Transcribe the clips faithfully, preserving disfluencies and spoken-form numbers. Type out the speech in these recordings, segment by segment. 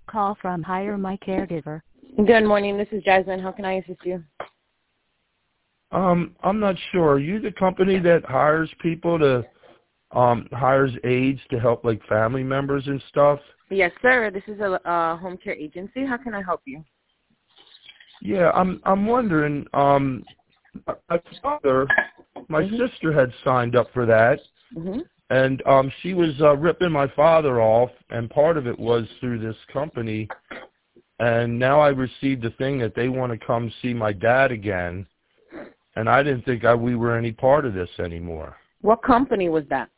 Call from Hire My Caregiver. Good morning. This is Jasmine. How can I assist you? Um, I'm not sure. Are you the company that hires people to um hires aides to help like family members and stuff? Yes, sir. This is a uh, home care agency. How can I help you? Yeah, I'm I'm wondering. Um, my father, my mm-hmm. sister had signed up for that, mm-hmm. and um, she was uh, ripping my father off, and part of it was through this company. And now I received a thing that they want to come see my dad again, and I didn't think I, we were any part of this anymore. What company was that?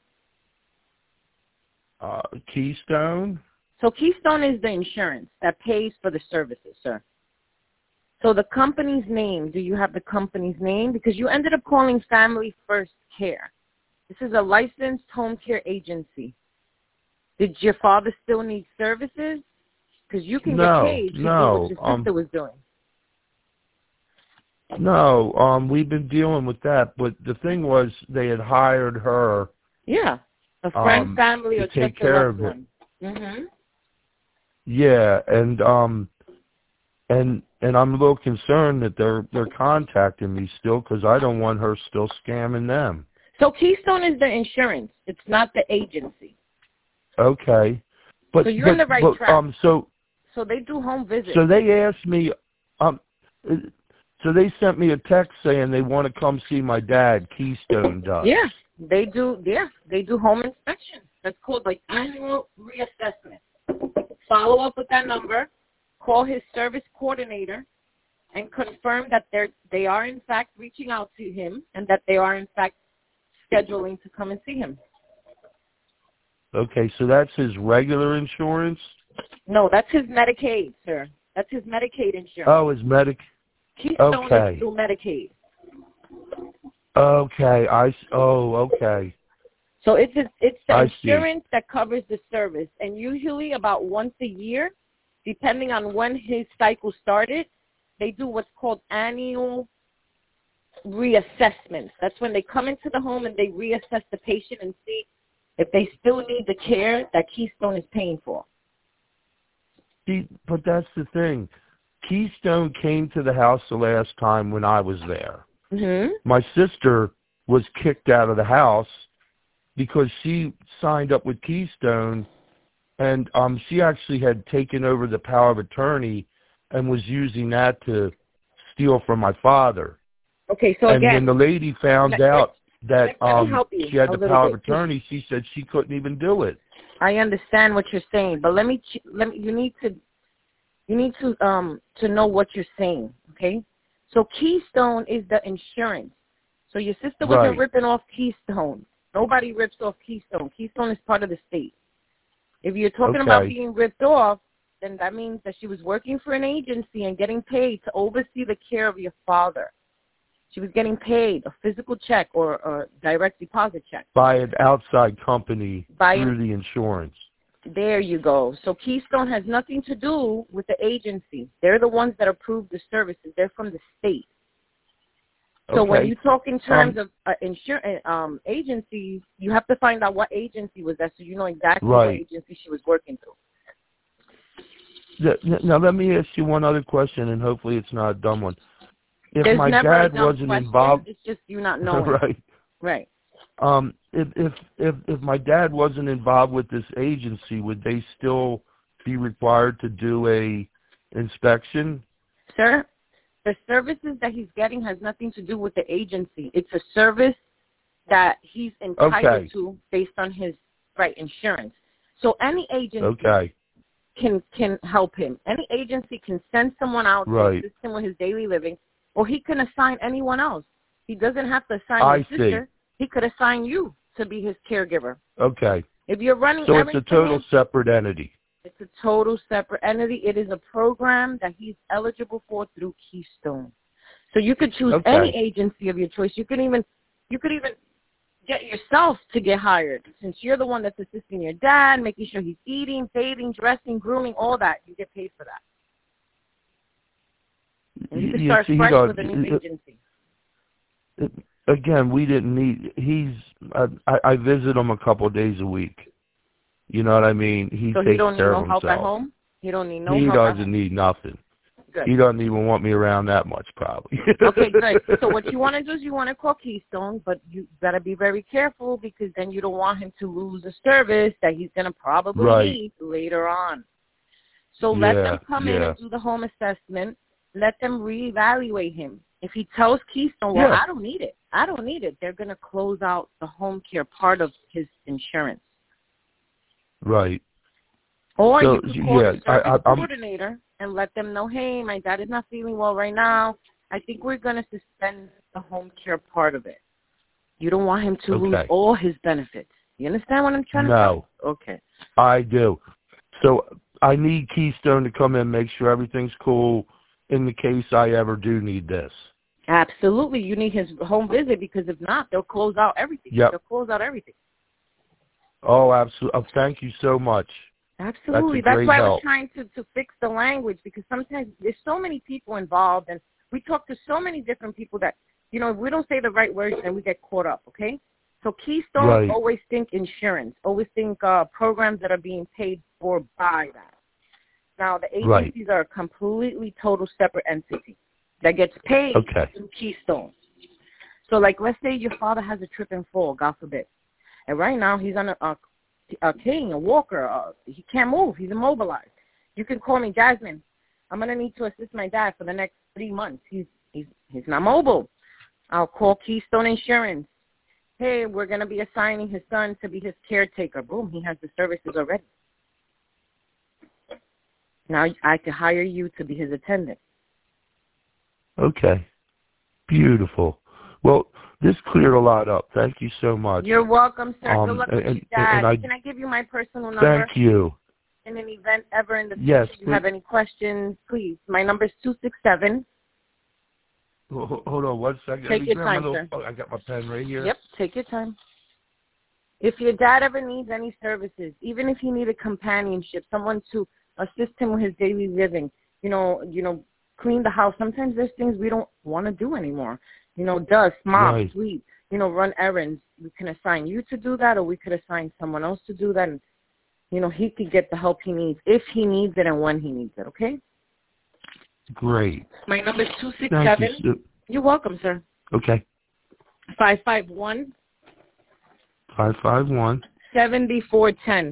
Uh, Keystone. So Keystone is the insurance that pays for the services, sir. So the company's name, do you have the company's name? Because you ended up calling Family First Care. This is a licensed home care agency. Did your father still need services? Because you can no, get paid to no, do what your um, sister was doing. No, um, we've been dealing with that, but the thing was they had hired her. Yeah, a friend, um, family, to or take just a care loved of it. one. Mm-hmm. Yeah, and um, and and I'm a little concerned that they're they're contacting me still because I don't want her still scamming them. So Keystone is the insurance. It's not the agency. Okay, but so you're but, in the right but track. um, so so they do home visits. so they asked me um. So they sent me a text saying they want to come see my dad. Keystone does. Yeah, they do. Yeah, they do home inspections. That's called like annual reassessment. Follow up with that number. Call his service coordinator and confirm that they're they are in fact reaching out to him and that they are in fact scheduling to come and see him. Okay, so that's his regular insurance? No, that's his Medicaid, sir. That's his Medicaid insurance. Oh, his Medicaid. Keystone okay. is through Medicaid. Okay, I, oh, okay. So it's a, it's the I insurance see. that covers the service, and usually about once a year, depending on when his cycle started, they do what's called annual reassessments. That's when they come into the home and they reassess the patient and see if they still need the care that Keystone is paying for. See, but that's the thing. Keystone came to the house the last time when I was there. Mm-hmm. My sister was kicked out of the house because she signed up with Keystone, and um, she actually had taken over the power of attorney and was using that to steal from my father. Okay, so and again, when the lady found let, out let, that um, she had the power of bit. attorney, she said she couldn't even do it. I understand what you're saying, but let me let me. You need to you need to um to know what you're saying. Okay, so Keystone is the insurance. So your sister wasn't Right. ripping off Keystone. Nobody rips off Keystone. Keystone is part of the state. If you're talking Okay. about being ripped off, then that means that she was working for an agency and getting paid to oversee the care of your father. She was getting paid a physical check or a direct deposit check. By an outside company By through an, the insurance. There you go. So Keystone has nothing to do with the agency. They're the ones that approve the services. They're from the state. So Okay. when you talk in terms um, of uh, insur- um, agencies, you have to find out what agency was that so you know exactly right. what agency she was working through. Now let me ask you one other question, and hopefully it's not a dumb one. If There's my never dad a dumb wasn't question. involved, It's just you not knowing. right? Right. Um, if if if if my dad wasn't involved with this agency, would they still be required to do a inspection? Sir, the services that he's getting has nothing to do with the agency. It's a service that he's entitled okay. to based on his right insurance. So any agency okay. can can help him. Any agency can send someone out right. to assist him with his daily living, or he can assign anyone else. He doesn't have to assign I his sister. See. He could assign you to be his caregiver. Okay. If you're running so it's a total him, separate entity. It's a total separate entity. It is a program that he's eligible for through Keystone. So you could choose okay. any agency of your choice. You could even you could even get yourself to get hired. Since you're the one that's assisting your dad, making sure he's eating, bathing, dressing, grooming, all that, you get paid for that. And you can start see, fresh got, with a new it, agency. It, again, we didn't need. He's. I, I visit him a couple of days a week. You know what I mean? He so takes he don't need care no of help himself. at home. He don't need no he help. doesn't need nothing. Good. He doesn't even want me around that much, probably. Okay, good. So what you want to do is you want to call Keystone, but you got to be very careful because then you don't want him to lose a service that he's going to probably Right. need later on. So Yeah, let them come yeah. in and do the home assessment. Let them reevaluate him. If he tells Keystone, well, Yeah. I don't need it, I don't need it, they're going to close out the home care part of his insurance. Right. Or So, you can call yeah, the service I, I, I'm, coordinator and let them know, hey, my dad is not feeling well right now. I think we're going to suspend the home care part of it. You don't want him to Okay. lose all his benefits. You understand what I'm trying to No. say? Okay. I do. So I need Keystone to come in and make sure everything's cool in the case I ever do need this. Absolutely. You need his home visit because if not, they'll close out everything. Yep. They'll close out everything. Oh, absolutely. Oh, thank you so much. Absolutely. That's, That's why help. I was trying to, to fix the language because sometimes there's so many people involved and we talk to so many different people that, you know, if we don't say the right words, then we get caught up, okay? So Keystone Right. always think insurance, always think uh, programs that are being paid for by that. Now, the agencies Right. are a completely total separate entity that gets paid Okay. through Keystone. So, like, let's say your father has a trip and fall, God forbid. And right now he's on a, a, a cane, a walker. Uh, he can't move. He's immobilized. You can call me, Jasmine. I'm going to need to assist my dad for the next three months. He's, he's, he's not mobile. I'll call Keystone Insurance. Hey, we're going to be assigning his son to be his caretaker. Boom, he has the services already. Now I can hire you to be his attendant. Okay. Beautiful. Well, this cleared a lot up. Thank you so much. You're welcome, sir. Um, Good luck and, with your and, dad. and I, Can I give you my personal number? Thank you. In an event ever in the future, Yes. if you have any questions, please. My number is two six seven. Hold on one second. Take Let me your grab time, my little, sir. oh, I got my pen right here. Yep, take your time. If your dad ever needs any services, even if he needed companionship, someone to assist him with his daily living, you know, you know, clean the house. Sometimes there's things we don't want to do anymore. You know, dust, mop, Right. sweep, you know, run errands. We can assign you to do that or we could assign someone else to do that. And, you know, he could get the help he needs if he needs it and when he needs it, okay? Great. My number is two six Thank seven. you. So, You're welcome, sir. okay. five five one, five five one. seven four one zero.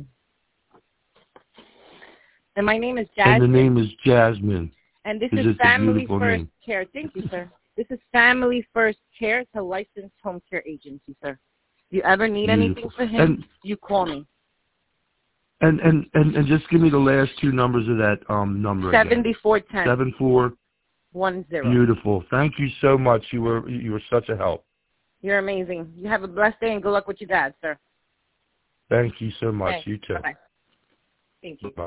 And my name is Jasmine. And the name is Jasmine. And this is is Family beautiful First name. Care. Thank you, sir. This is Family First Care. It's a licensed home care agency, sir. If you ever need Beautiful. anything for him, And, you call me. and, and, and, and just give me the last two numbers of that um number Seven again. four ten. Seven four. One zero. Beautiful. Thank you so much. You were you were such a help. You're amazing. You have a blessed day and good luck with your dad, sir. Thank you so much. Thanks. You too. Bye-bye. Thank you. Bye.